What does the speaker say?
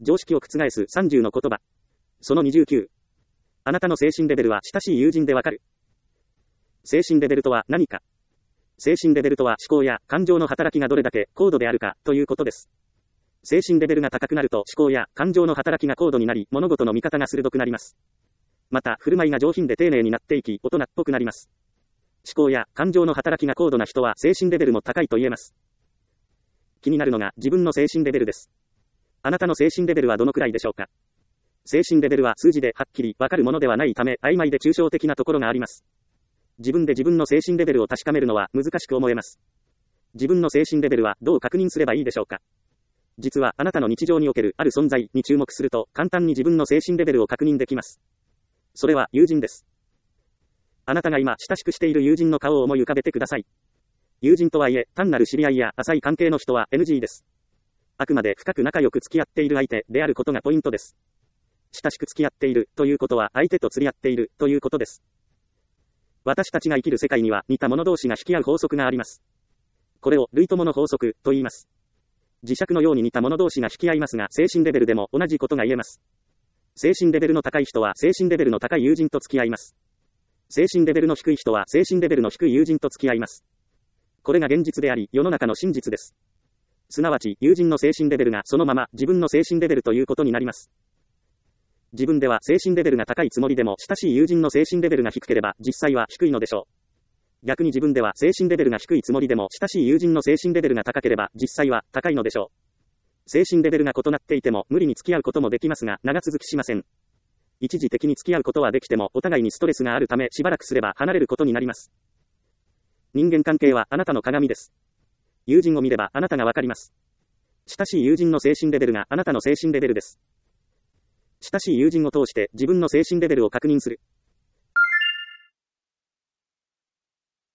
常識を覆す30の言葉。その29。あなたの精神レベルは親しい友人でわかる。精神レベルとは何か。精神レベルとは思考や感情の働きがどれだけ高度であるかということです。精神レベルが高くなると思考や感情の働きが高度になり、物事の見方が鋭くなります。また、振る舞いが上品で丁寧になっていき、大人っぽくなります。思考や感情の働きが高度な人は精神レベルも高いと言えます。気になるのが自分の精神レベルです。あなたの精神レベルはどのくらいでしょうか。精神レベルは数字ではっきりわかるものではないため、曖昧で抽象的なところがあります。自分で自分の精神レベルを確かめるのは難しく思えます。自分の精神レベルはどう確認すればいいでしょうか。実はあなたの日常におけるある存在に注目すると簡単に自分の精神レベルを確認できます。それは友人です。あなたが今親しくしている友人の顔を思い浮かべてください。友人とはいえ単なる知り合いや浅い関係の人は NG です。あくまで深く仲良く付き合っている相手であることがポイントです。親しく付き合っているということは相手と釣り合っているということです。私たちが生きる世界には似た者同士が引き合う法則があります。これを類友の法則と言います。磁石のように似た者同士が引き合いますが、精神レベルでも同じことが言えます。精神レベルの高い人は精神レベルの高い友人と付き合います。精神レベルの低い人は精神レベルの低い友人と付き合います。これが現実であり、世の中の真実です。すなわち、友人の精神レベルがそのまま自分の精神レベルということになります。自分では精神レベルが高いつもりでも、親しい友人の精神レベルが低ければ、実際は低いのでしょう。逆に自分では精神レベルが低いつもりでも、親しい友人の精神レベルが高ければ、実際は高いのでしょう。精神レベルが異なっていても、無理に付き合うこともできますが、長続きしません。一時的に付き合うことはできても、お互いにストレスがあるため、しばらくすれば離れることになります。人間関係はあなたの鏡です。友人を見ればあなたがわかります。親しい友人の精神レベルがあなたの精神レベルです。親しい友人を通して自分の精神レベルを確認する。